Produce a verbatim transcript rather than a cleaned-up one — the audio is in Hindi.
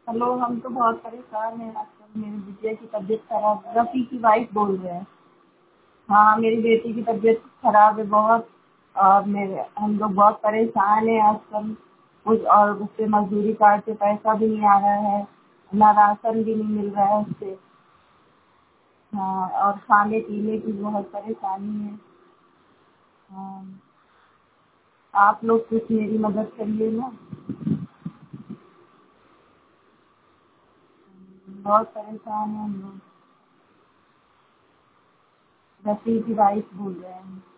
हेलो, हम तो बहुत परेशान हैं आजकल। मेरी बिटिया की तबीयत खराब है। रफ़ी की वाइफ बोल रहे हैं। हाँ, मेरी बेटी की तबीयत खराब है बहुत। और मेरे हम लोग बहुत परेशान हैं आजकल। कुछ और उससे मजदूरी कार्ड से पैसा भी नहीं आ रहा है, ना राशन भी नहीं मिल रहा है उससे। हाँ, और खाने पीने की बहुत परेशानी है। हाँ, आप लोग कुछ मेरी मदद करिए ना। बहुत परेशान हैं हम लोग। रफ़ी की वाइफ बोल रहे हैं।